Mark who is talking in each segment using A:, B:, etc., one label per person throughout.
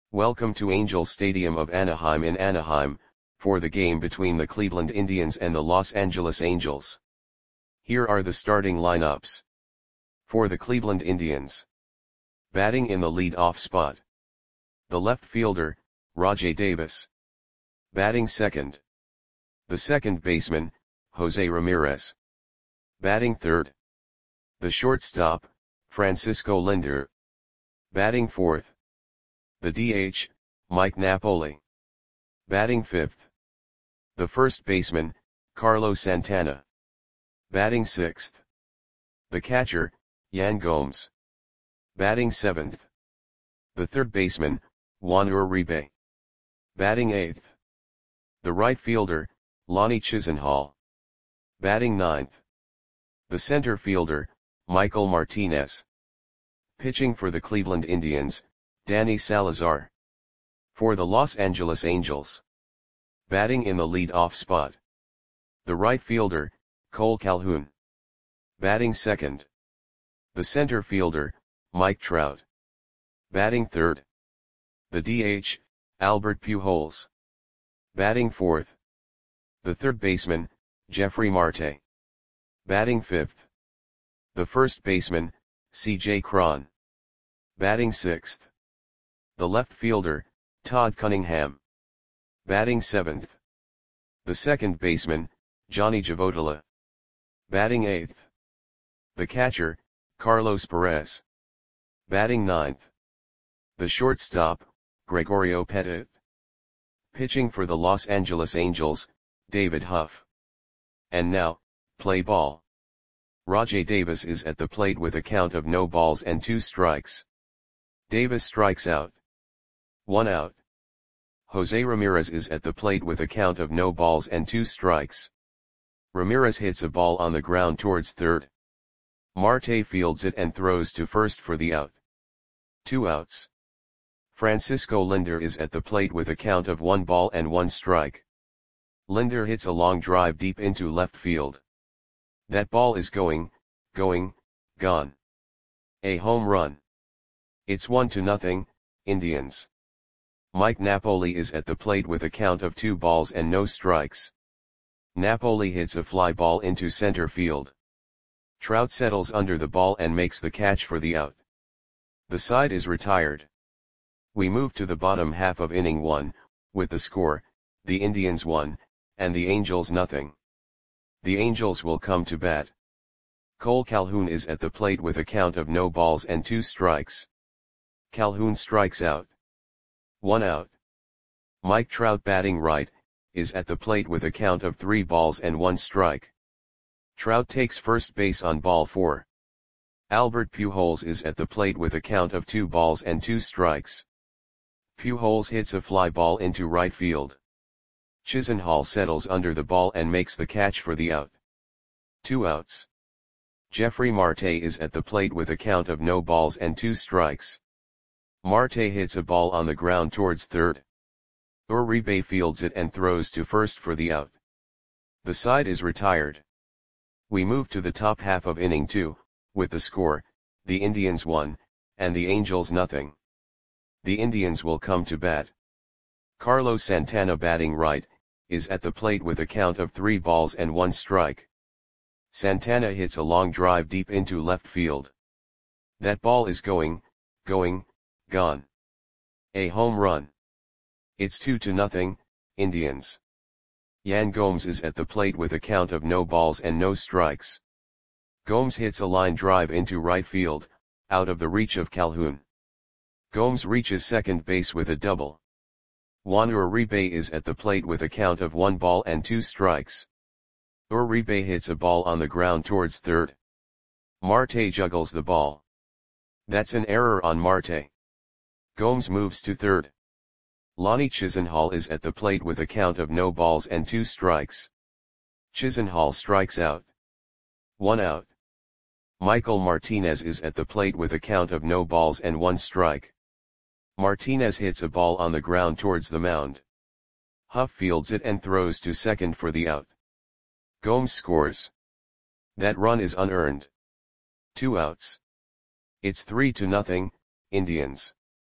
A: Welcome to Angels Stadium of Anaheim in Anaheim, for the game between the Cleveland Indians and the Los Angeles Angels. Here are the starting lineups. For the Cleveland Indians. Batting in the lead-off spot. The left fielder, Rajai Davis. Batting second. The second baseman, Jose Ramirez. Batting third. The shortstop, Francisco Lindor. Batting fourth. The DH, Mike Napoli. Batting fifth. The first baseman, Carlos Santana. Batting sixth. The catcher, Yan Gomes. Batting seventh. The third baseman, Juan Uribe. Batting eighth. The right fielder, Lonnie Chisenhall. Batting ninth. The center fielder, Michael Martinez. Pitching for the Cleveland Indians, Danny Salazar. For the Los Angeles Angels. Batting in the lead-off spot. The right fielder, Cole Calhoun. Batting second. The center fielder, Mike Trout. Batting third. The DH, Albert Pujols. Batting fourth. The third baseman, Jeffrey Marte. Batting fifth. The first baseman, C.J. Cron. Batting sixth. The left fielder, Todd Cunningham. Batting seventh. The second baseman, Johnny Javotila. Batting eighth. The catcher, Carlos Perez. Batting ninth. The shortstop, Gregorio Petit. Pitching for the Los Angeles Angels, David Huff. And now, play ball. Rajai Davis is at the plate with a count of no balls and 2 strikes. Davis strikes out. 1 out. Jose Ramirez is at the plate with a count of no balls and 2 strikes. Ramirez hits a ball on the ground towards third. Marte fields it and throws to first for the out. 2 outs. Francisco Lindor is at the plate with a count of 1 ball and 1 strike. Lindor hits a long drive deep into left field. That ball is gone. A home run. It's 1-0, Indians. Mike Napoli is at the plate with a count of 2 balls and no strikes. Napoli hits a fly ball into center field. Trout settles under the ball and makes the catch for the out. The side is retired. We move to the bottom half of inning 1, with the score, the Indians 1, and the Angels nothing. The Angels will come to bat. Cole Calhoun is at the plate with a count of no balls and 2 strikes. Calhoun strikes out. 1 out. Mike Trout batting right, is at the plate with a count of 3 balls and 1 strike. Trout takes first base on ball 4. Albert Pujols is at the plate with a count of 2 balls and 2 strikes. Pujols hits a fly ball into right field. Chisenhall settles under the ball and makes the catch for the out. 2 outs. Jeffrey Marte is at the plate with a count of no balls and 2 strikes. Marte hits a ball on the ground towards third. Uribe fields it and throws to first for the out. The side is retired. We move to the top half of inning 2, with the score, the Indians 1, and the Angels nothing. The Indians will come to bat. Carlos Santana batting right, is at the plate with a count of 3 balls and 1 strike. Santana hits a long drive deep into left field. That ball is gone. A home run. It's 2-0, Indians. Yan Gomes is at the plate with a count of no balls and no strikes. Gomes hits a line drive into right field, out of the reach of Calhoun. Gomes reaches second base with a double. Juan Uribe is at the plate with a count of 1 ball and 2 strikes. Uribe hits a ball on the ground towards third. Marte juggles the ball. That's an error on Marte. Gomes moves to third. Lonnie Chisenhall is at the plate with a count of no balls and 2 strikes. Chisenhall strikes out. 1 out. Michael Martinez is at the plate with a count of no balls and 1 strike. Martinez hits a ball on the ground towards the mound. Huff fields it and throws to second for the out. Gomes scores. That run is unearned. 2 outs. It's 3-0, Indians.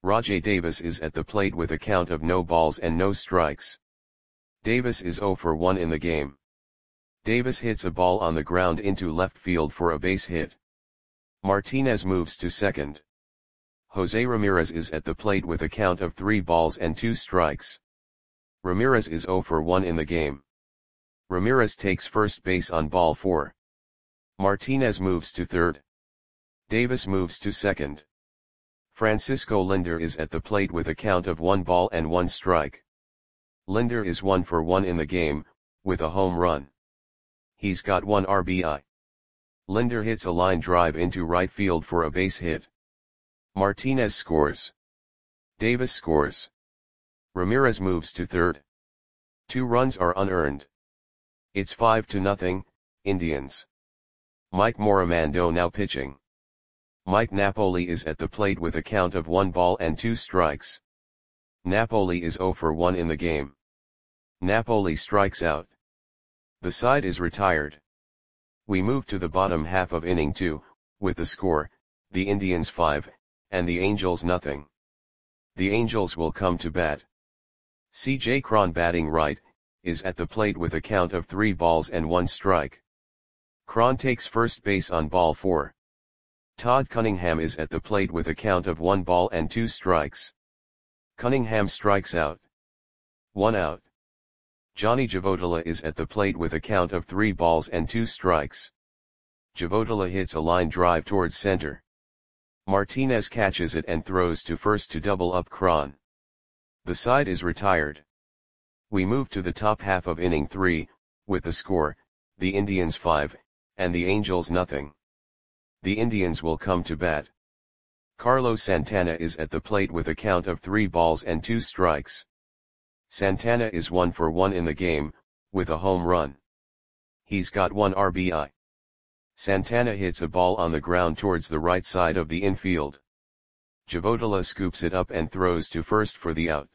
A: Rajay Davis is at the plate with a count of no balls and no strikes. Davis is 0 for 1 in the game. Davis hits a ball on the ground into left field for a base hit. Martinez moves to second. Jose Ramirez is at the plate with a count of 3 balls and 2 strikes. Ramirez is 0 for 1 in the game. Ramirez takes first base on ball 4. Martinez moves to third. Davis moves to second. Francisco Lindor is at the plate with a count of 1 ball and 1 strike. Lindor is 1 for 1 in the game, with a home run. He's got 1 RBI. Lindor hits a line drive into right field for a base hit. Martinez scores. Davis scores. Ramirez moves to third. 2 runs are unearned. It's 5-0, Indians. Mike Morimando now pitching. Mike Napoli is at the plate with a count of 1 ball and 2 strikes. Napoli is 0 for 1 in the game. Napoli strikes out. The side is retired. We move to the bottom half of inning 2, with the score, the Indians 5, and the Angels nothing. The Angels will come to bat. C.J. Cron batting right, is at the plate with a count of 3 balls and 1 strike. Cron takes first base on ball 4. Todd Cunningham is at the plate with a count of 1 ball and 2 strikes. Cunningham strikes out. 1 out. Johnny Javotila is at the plate with a count of 3 balls and 2 strikes. Javotila hits a line drive towards center. Martinez catches it and throws to first to double up Cron. The side is retired. We move to the top half of inning 3, with the score, the Indians 5, and the Angels nothing. The Indians will come to bat. Carlos Santana is at the plate with a count of 3 balls and 2 strikes. Santana is 1 for 1 in the game, with a home run. He's got 1 RBI. Santana hits a ball on the ground towards the right side of the infield. Javotila scoops it up and throws to first for the out.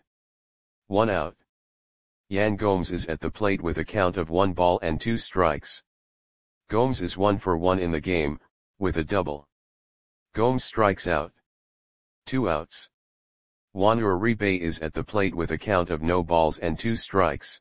A: 1 out. Yan Gomes is at the plate with a count of 1 ball and 2 strikes. Gomes is 1 for 1 in the game, with a double. Gomes strikes out. 2 outs. Juan Uribe is at the plate with a count of no balls and 2 strikes.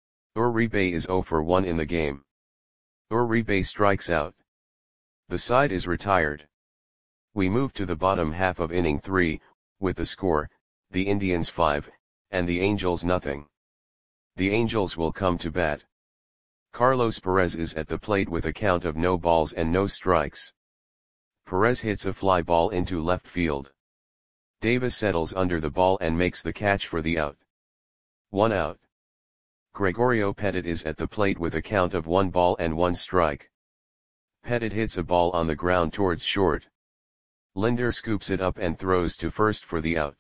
A: Uribe is 0 for 1 in the game. Uribe strikes out. The side is retired. We move to the bottom half of inning 3, with the score, the Indians 5, and the Angels nothing. The Angels will come to bat. Carlos Perez is at the plate with a count of no balls and no strikes. Perez hits a fly ball into left field. Davis settles under the ball and makes the catch for the out. 1 out. Gregorio Petit is at the plate with a count of 1 ball and 1 strike. Petit hits a ball on the ground towards short. Lindor scoops it up and throws to first for the out.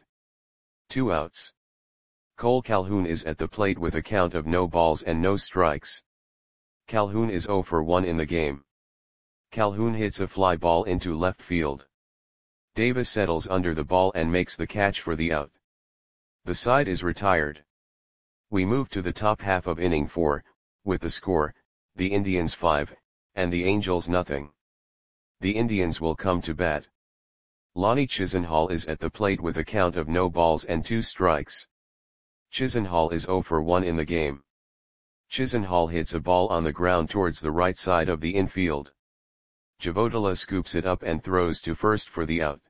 A: 2 outs. Cole Calhoun is at the plate with a count of no balls and no strikes. Calhoun is 0 for 1 in the game. Calhoun hits a fly ball into left field. Davis settles under the ball and makes the catch for the out. The side is retired. We move to the top half of inning 4, with the score, the Indians 5, and the Angels nothing. The Indians will come to bat. Lonnie Chisenhall is at the plate with a count of no balls and 2 strikes. Chisenhall is 0 for 1 in the game. Chisenhall hits a ball on the ground towards the right side of the infield. Javotila scoops it up and throws to first for the out.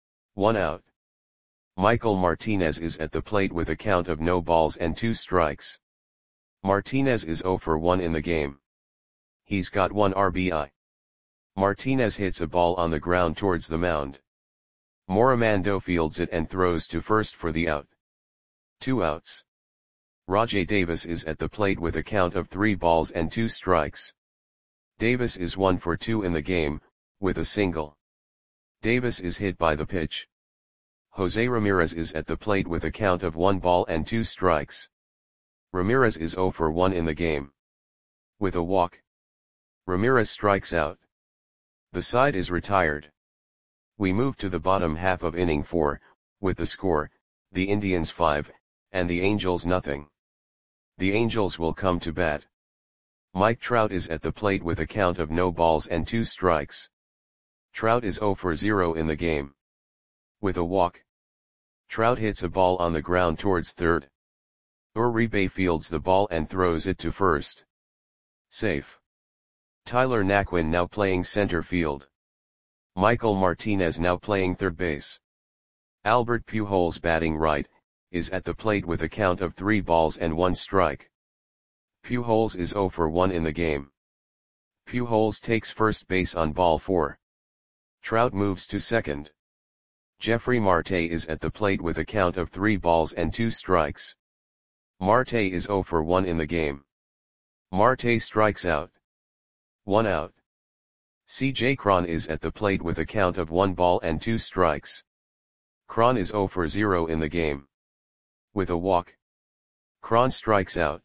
A: 1 out. Michael Martinez is at the plate with a count of no balls and 2 strikes. Martinez is 0 for 1 in the game. He's got 1 RBI. Martinez hits a ball on the ground towards the mound. Morimando fields it and throws to first for the out. 2 outs. Rajay Davis is at the plate with a count of 3 balls and 2 strikes. Davis is 1 for 2 in the game, with a single. Davis is hit by the pitch. Jose Ramirez is at the plate with a count of 1 ball and 2 strikes. Ramirez is 0 for 1 in the game. With a walk. Ramirez strikes out. The side is retired. We move to the bottom half of inning 4, with the score, the Indians 5, and the Angels nothing. The Angels will come to bat. Mike Trout is at the plate with a count of no balls and 2 strikes. Trout is 0 for 0 in the game. With a walk. Trout hits a ball on the ground towards third. Uribe fields the ball and throws it to first. Safe. Tyler Naquin now playing center field. Michael Martinez now playing third base. Albert Pujols batting right, is at the plate with a count of 3 balls and 1 strike. Pujols is 0 for 1 in the game. Pujols takes first base on ball 4. Trout moves to second. Jeffrey Marte is at the plate with a count of 3 balls and 2 strikes. Marte is 0 for 1 in the game. Marte strikes out. 1 out. C.J. Cron is at the plate with a count of 1 ball and 2 strikes. Cron is 0 for 0 in the game. With a walk. Cron strikes out.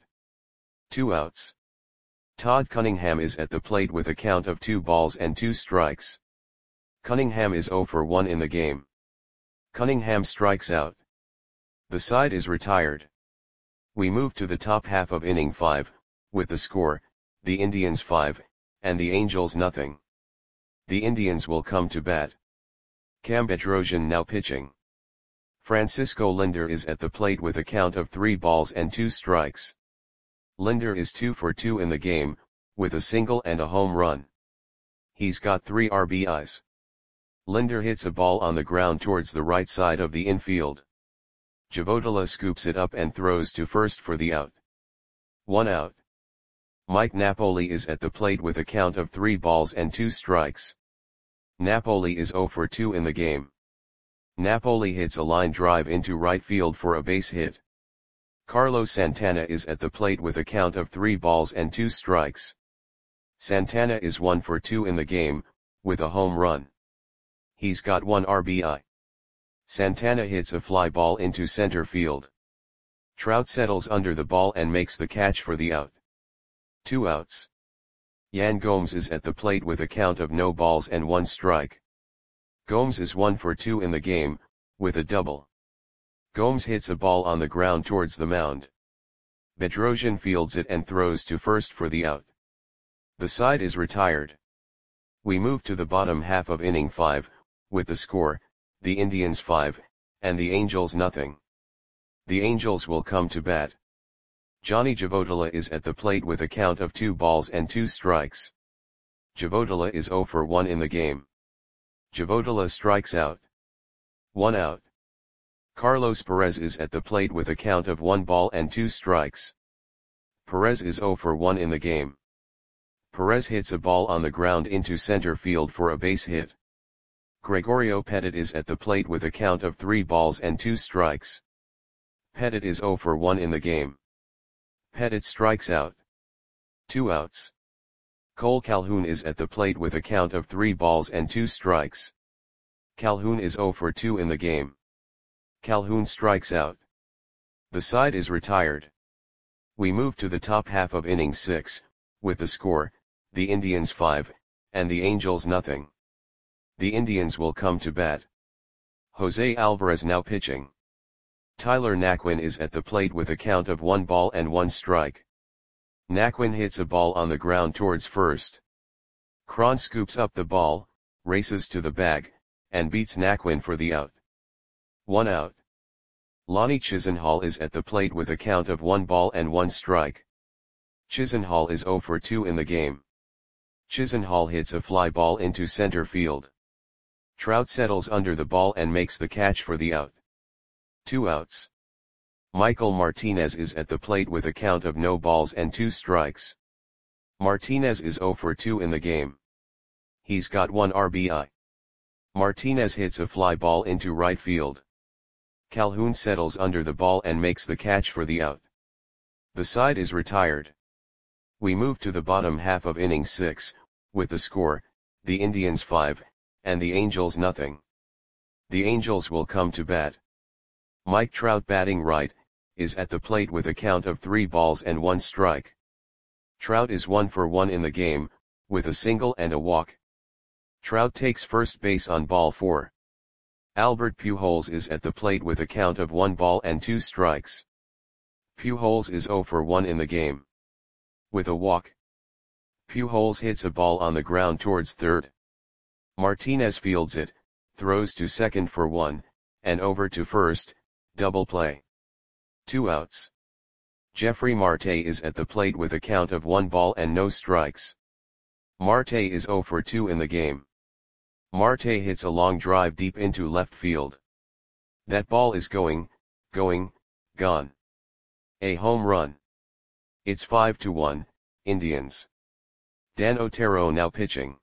A: 2 outs. Todd Cunningham is at the plate with a count of 2 balls and 2 strikes. Cunningham is 0 for 1 in the game. Cunningham strikes out. The side is retired. We move to the top half of inning 5, with the score, the Indians 5, and the Angels nothing. The Indians will come to bat. Cam Bedrosian now pitching. Francisco Lindor is at the plate with a count of 3 balls and 2 strikes. Lindor is 2 for 2 in the game, with a single and a home run. He's got 3 RBIs. Lindor hits a ball on the ground towards the right side of the infield. Javodala scoops it up and throws to first for the out. 1 out. Mike Napoli is at the plate with a count of 3 balls and 2 strikes. Napoli is 0 for 2 in the game. Napoli hits a line drive into right field for a base hit. Carlos Santana is at the plate with a count of 3 balls and 2 strikes. Santana is 1 for 2 in the game, with a home run. He's got 1 RBI. Santana hits a fly ball into center field. Trout settles under the ball and makes the catch for the out. 2 outs. Yan Gomes is at the plate with a count of no balls and 1 strike. Gomes is 1 for 2 in the game, with a double. Gomes hits a ball on the ground towards the mound. Bedrosian fields it and throws to first for the out. The side is retired. We move to the bottom half of inning 5, with the score, the Indians 5, and the Angels nothing. The Angels will come to bat. Johnny Javodala is at the plate with a count of 2 balls and 2 strikes. Javodala is 0 for 1 in the game. Javodala strikes out. 1 out. Carlos Perez is at the plate with a count of 1 ball and 2 strikes. Perez is 0 for 1 in the game. Perez hits a ball on the ground into center field for a base hit. Gregorio Petit is at the plate with a count of 3 balls and 2 strikes. Petit is 0 for 1 in the game. Petit strikes out. 2 outs. Cole Calhoun is at the plate with a count of 3 balls and 2 strikes. Calhoun is 0 for 2 in the game. Calhoun strikes out. The side is retired. We move to the top half of inning 6, with the score, the Indians 5, and the Angels nothing. The Indians will come to bat. Jose Alvarez now pitching. Tyler Naquin is at the plate with a count of 1 ball and 1 strike. Naquin hits a ball on the ground towards first. Cron scoops up the ball, races to the bag, and beats Naquin for the out. 1 out. Lonnie Chisenhall is at the plate with a count of 1 ball and 1 strike. Chisenhall is 0 for 2 in the game. Chisenhall hits a fly ball into center field. Trout settles under the ball and makes the catch for the out. 2 outs. Michael Martinez is at the plate with a count of no balls and 2 strikes. Martinez is 0 for 2 in the game. He's got 1 RBI. Martinez hits a fly ball into right field. Calhoun settles under the ball and makes the catch for the out. The side is retired. We move to the bottom half of inning 6, with the score, the Indians 5, and the Angels nothing. The Angels will come to bat. Mike Trout batting right, is at the plate with a count of 3 balls and 1 strike. Trout is 1 for 1 in the game, with a single and a walk. Trout takes first base on ball 4. Albert Pujols is at the plate with a count of 1 ball and 2 strikes. Pujols is 0 for 1 in the game. With a walk. Pujols hits a ball on the ground towards third. Martinez fields it, throws to second for 1, and over to first, double play. 2 outs. Jeffrey Marte is at the plate with a count of 1 ball and no strikes. Marte is 0 for 2 in the game. Marte hits a long drive deep into left field. That ball is gone. A home run. It's 5-1, Indians. Dan Otero now pitching.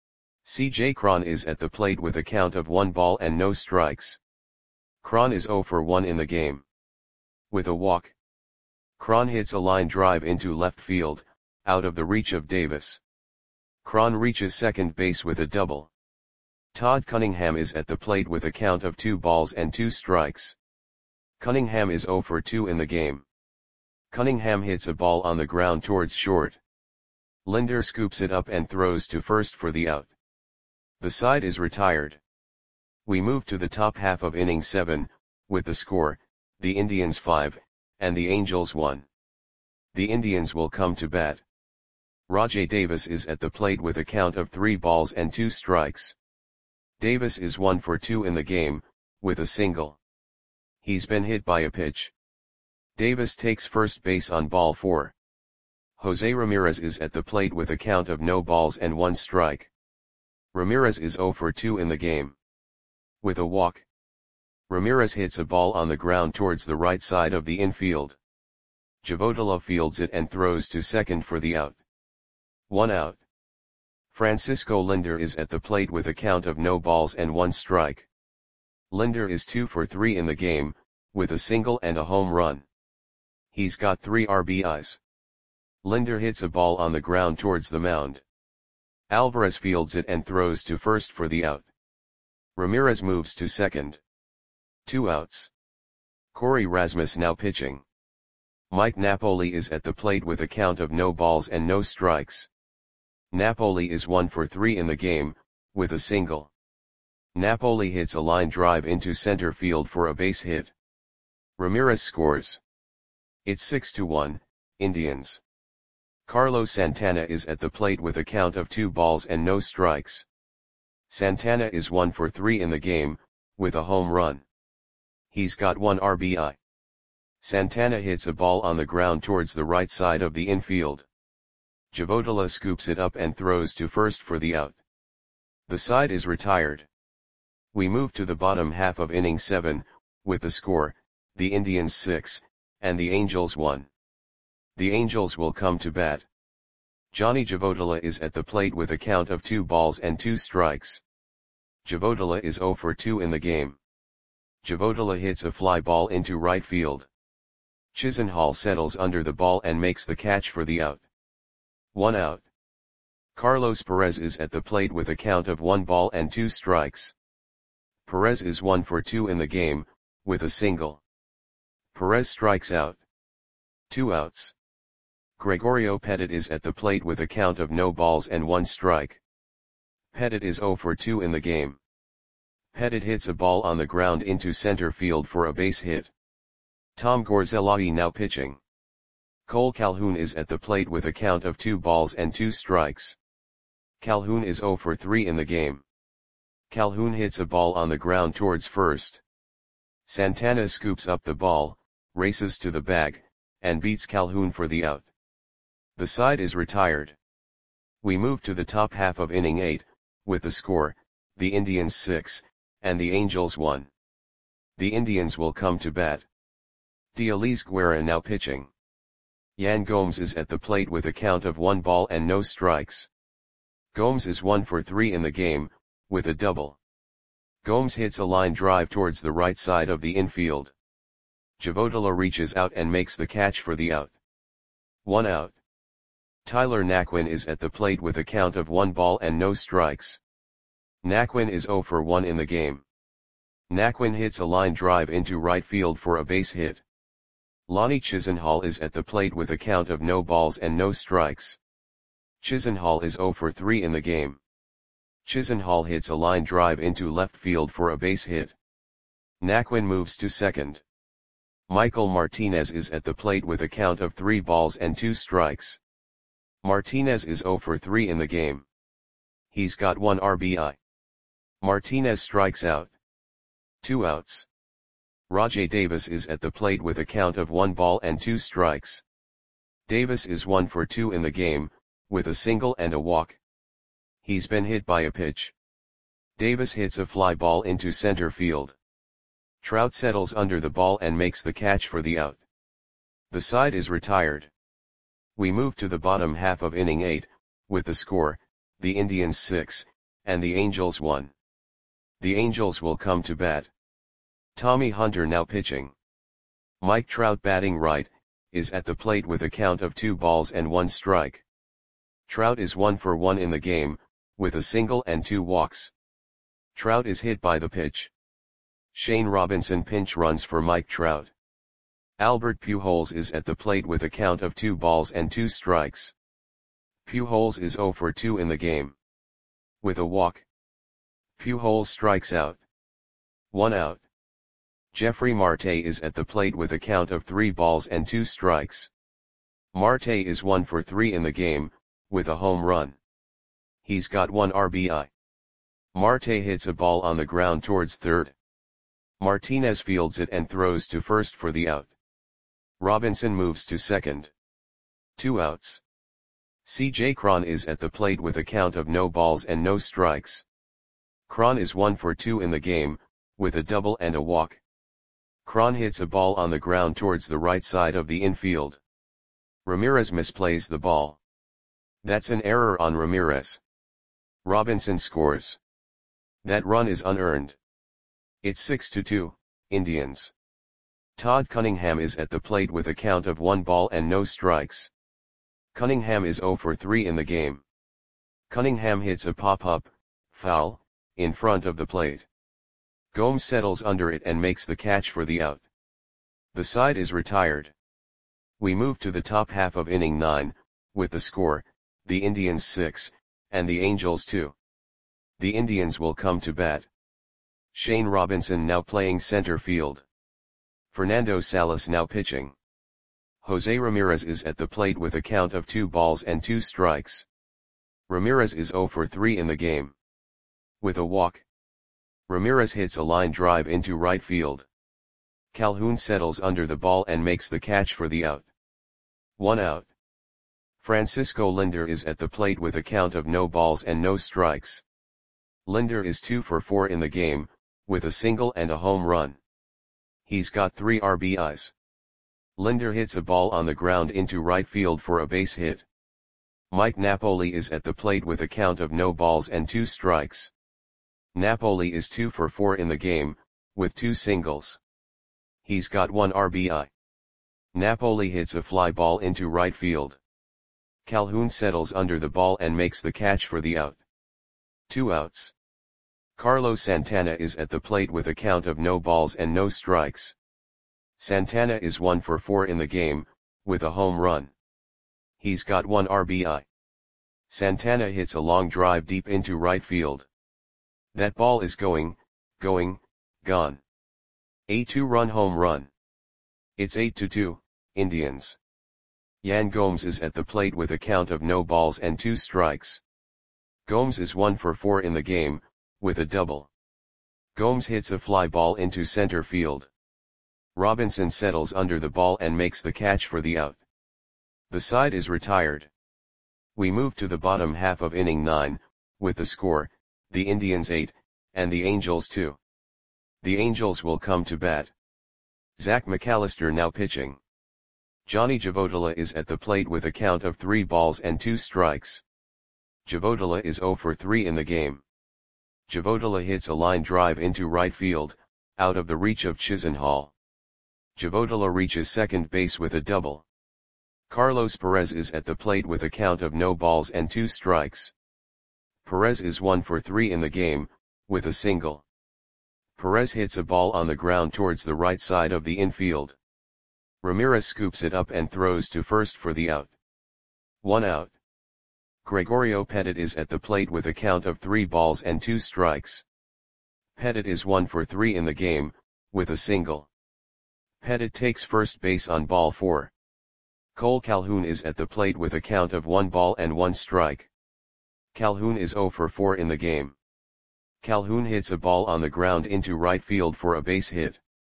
A: C.J. Cron is at the plate with a count of 1 ball and no strikes. Cron is 0 for 1 in the game. With a walk. Cron hits a line drive into left field, out of the reach of Davis. Cron reaches second base with a double. Todd Cunningham is at the plate with a count of 2 balls and 2 strikes. Cunningham is 0 for 2 in the game. Cunningham hits a ball on the ground towards short. Linder scoops it up and throws to first for the out. The side is retired. We move to the top half of inning 7, with the score, the Indians 5, and the Angels 1. The Indians will come to bat. Rajai Davis is at the plate with a count of 3 balls and 2 strikes. Davis is 1 for 2 in the game, with a single. He's been hit by a pitch. Davis takes first base on ball 4. Jose Ramirez is at the plate with a count of no balls and 1 strike. Ramirez is 0 for 2 in the game. With a walk. Ramirez hits a ball on the ground towards the right side of the infield. Javodala fields it and throws to second for the out. 1 out. Francisco Linder is at the plate with a count of no balls and 1 strike. Linder is 2 for 3 in the game, with a single and a home run. He's got 3 RBIs. Linder hits a ball on the ground towards the mound. Alvarez fields it and throws to first for the out. Ramirez moves to second. 2 outs. Corey Rasmus now pitching. Mike Napoli is at the plate with a count of no balls and no strikes. Napoli is 1 for 3 in the game, with a single. Napoli hits a line drive into center field for a base hit. Ramirez scores. It's 6-1, Indians. Carlos Santana is at the plate with a count of 2 balls and no strikes. Santana is 1 for 3 in the game, with a home run. He's got 1 RBI. Santana hits a ball on the ground towards the right side of the infield. Javodala scoops it up and throws to first for the out. The side is retired. We move to the bottom half of inning 7, with the score, the Indians 6, and the Angels 1. The Angels will come to bat. Johnny Javodala is at the plate with a count of 2 balls and 2 strikes. Javodala is 0 for 2 in the game. Javodala hits a fly ball into right field. Chisenhall settles under the ball and makes the catch for the out. 1 out. Carlos Perez is at the plate with a count of 1 ball and 2 strikes. Perez is 1 for 2 in the game, with a single. Perez strikes out. 2 outs. Gregorio Petit is at the plate with a count of no balls and 1 strike. Petit is 0 for 2 in the game. Petit hits a ball on the ground into center field for a base hit. Tom Gorzelai now pitching. Cole Calhoun is at the plate with a count of 2 balls and 2 strikes. Calhoun is 0 for 3 in the game. Calhoun hits a ball on the ground towards first. Santana scoops up the ball, races to the bag, and beats Calhoun for the out. The side is retired. We move to the top half of inning 8, with the score, the Indians 6, and the Angels 1. The Indians will come to bat. Dialis Guerra now pitching. Yan Gomes is at the plate with a count of 1 ball and no strikes. Gomes is 1 for 3 in the game, with a double. Gomes hits a line drive towards the right side of the infield. Javodala reaches out and makes the catch for the out. 1 out. Tyler Naquin is at the plate with a count of 1 ball and no strikes. Naquin is 0 for 1 in the game. Naquin hits a line drive into right field for a base hit. Lonnie Chisenhall is at the plate with a count of no balls and no strikes. Chisenhall is 0 for 3 in the game. Chisenhall hits a line drive into left field for a base hit. Naquin moves to second. Michael Martinez is at the plate with a count of 3 balls and 2 strikes. Martinez is 0 for 3 in the game. He's got 1 RBI. Martinez strikes out. 2 outs. Rajay Davis is at the plate with a count of 1 ball and 2 strikes. Davis is 1 for 2 in the game, with a single and a walk. He's been hit by a pitch. Davis hits a fly ball into center field. Trout settles under the ball and makes the catch for the out. The side is retired. We move to the bottom half of inning 8, with the score, the Indians 6, and the Angels 1. The Angels will come to bat. Tommy Hunter now pitching. Mike Trout batting right, is at the plate with a count of 2 balls and 1 strike. Trout is 1 for 1 in the game, with a single and 2 walks. Trout is hit by the pitch. Shane Robinson pinch runs for Mike Trout. Albert Pujols is at the plate with a count of 2 balls and 2 strikes. Pujols is 0 for 2 in the game. With a walk. Pujols strikes out. 1 out. Jeffrey Marte is at the plate with a count of 3 balls and 2 strikes. Marte is 1 for 3 in the game, with a home run. He's got 1 RBI. Marte hits a ball on the ground towards third. Martinez fields it and throws to first for the out. Robinson moves to second. 2 outs. C.J. Cron is at the plate with a count of no balls and no strikes. Cron is 1 for 2 in the game, with a double and a walk. Cron hits a ball on the ground towards the right side of the infield. Ramirez misplays the ball. That's an error on Ramirez. Robinson scores. That run is unearned. It's 6-2, Indians. Todd Cunningham is at the plate with a count of 1 ball and no strikes. Cunningham is 0 for 3 in the game. Cunningham hits a pop-up, foul, in front of the plate. Gomes settles under it and makes the catch for the out. The side is retired. We move to the top half of inning 9, with the score, the Indians 6, and the Angels 2. The Indians will come to bat. Shane Robinson now playing center field. Fernando Salas now pitching. Jose Ramirez is at the plate with a count of 2 balls and 2 strikes. Ramirez is 0 for 3 in the game. With a walk. Ramirez hits a line drive into right field. Calhoun settles under the ball and makes the catch for the out. 1 out. Francisco Lindor is at the plate with a count of no balls and no strikes. Lindor is 2 for 4 in the game, with a single and a home run. He's got 3 RBIs. Lindor hits a ball on the ground into right field for a base hit. Mike Napoli is at the plate with a count of no balls and 2 strikes. Napoli is 2 for 4 in the game, with 2 singles. He's got 1 RBI. Napoli hits a fly ball into right field. Calhoun settles under the ball and makes the catch for the out. 2 outs. Carlos Santana is at the plate with a count of no balls and no strikes. Santana is 1 for 4 in the game, with a home run. He's got 1 RBI. Santana hits a long drive deep into right field. That ball is gone. A 2-run home run. It's 8-2, Indians. Yan Gomes is at the plate with a count of no balls and 2 strikes. Gomes is 1 for 4 in the game, with a double. Gomes hits a fly ball into center field. Robinson settles under the ball and makes the catch for the out. The side is retired. We move to the bottom half of inning 9, with the score, the Indians 8, and the Angels 2. The Angels will come to bat. Zach McAllister now pitching. Johnny Javotila is at the plate with a count of 3 balls and 2 strikes. Javotila is 0 for 3 in the game. Javotila hits a line drive into right field, out of the reach of Chisenhall. Javotila reaches second base with a double. Carlos Perez is at the plate with a count of no balls and 2 strikes. Perez is 1 for 3 in the game, with a single. Perez hits a ball on the ground towards the right side of the infield. Ramirez scoops it up and throws to first for the out. 1 out. Gregorio Petit is at the plate with a count of 3 balls and 2 strikes. Petit is 1 for 3 in the game, with a single. Petit takes first base on ball 4. Cole Calhoun is at the plate with a count of 1 ball and 1 strike. Calhoun is 0 for 4 in the game. Calhoun hits a ball on the ground into right field for a base hit.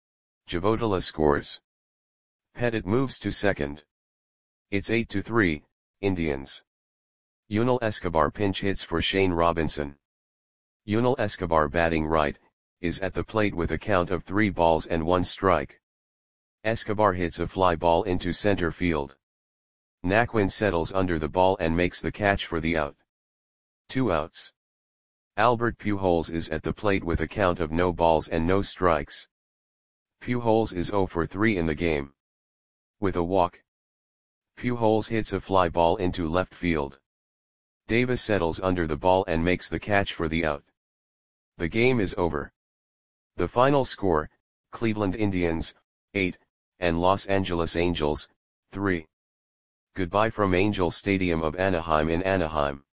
A: Javotila scores. Pettit moves to second. It's 8-3, Indians. Yunel Escobar pinch hits for Shane Robinson. Yunel Escobar batting right, is at the plate with a count of 3 balls and 1 strike. Escobar hits a fly ball into center field. Naquin settles under the ball and makes the catch for the out. 2 outs. Albert Pujols is at the plate with a count of no balls and no strikes. Pujols is 0 for 3 in the game. With a walk, Pujols hits a fly ball into left field. Davis settles under the ball and makes the catch for the out. The game is over. The final score, Cleveland Indians, 8, and Los Angeles Angels, 3. Goodbye from Angel Stadium of Anaheim in Anaheim.